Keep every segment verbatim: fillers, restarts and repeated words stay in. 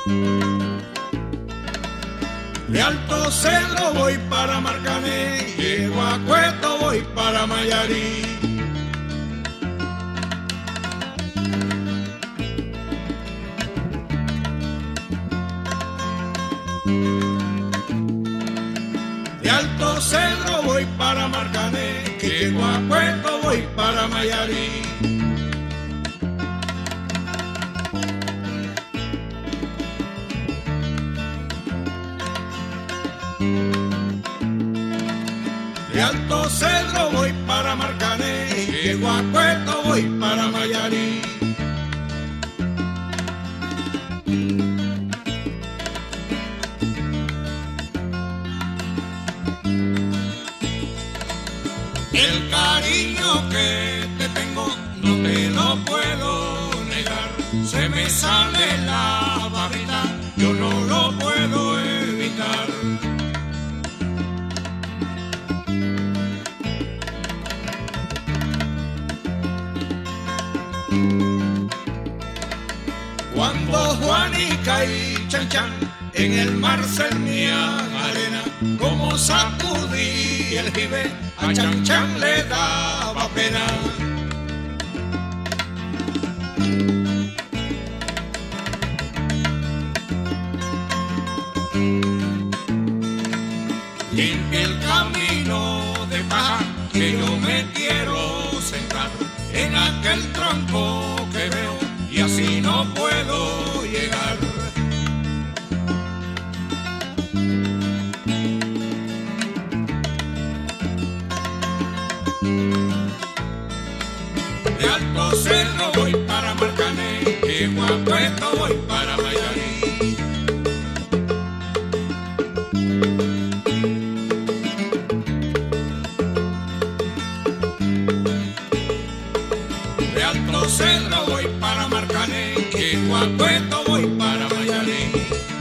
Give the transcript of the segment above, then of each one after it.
De Alto Cedro voy para Marcané, llego a Cueto voy para Mayarí. De Alto Cedro voy para Marcané, llego a Cueto voy para Mayarí. De Alto Cedro voy para Marcané, llego a Cueto voy para Mayarí. El cariño que te tengo no te lo puedo negar, se me sale la babita, yo no lo puedo evitar. Cuando Juanica y Chan Chan en el mar sernían arena, como sacudí el jibe, a Chan Chan le daba pena. Limpia el camino de paja, que yo me quiero sentar en aquel tronco que veo, y así no puedo llegar. De Alto Cedro voy para Marcané, llego a Cueto voy para Mayarí. De Alto Cedro voy para Marcané, llego a Cueto voy para Mayarí.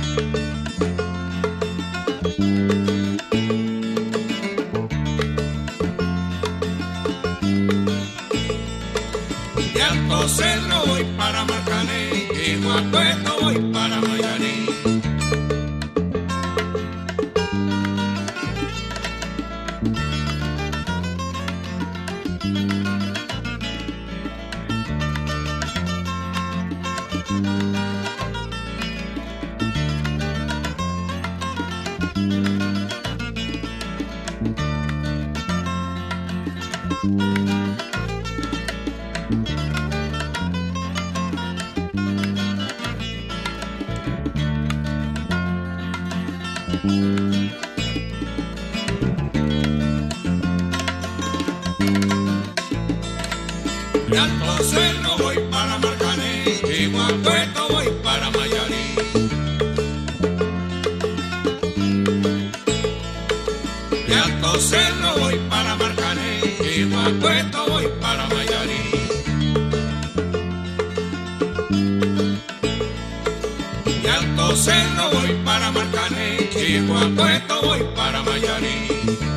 De Alto Cedro voy para Marcané, llego a Cueto voy para Mayarí. De Alto Cedro voy para Marcané, llego a Cueto voy para Mayarí. De Alto Cedro voy para Marcané, llego a Cueto voy para Mayarí. De Alto Cedro voy para Marcané, llego a Cueto voy para Mayarí.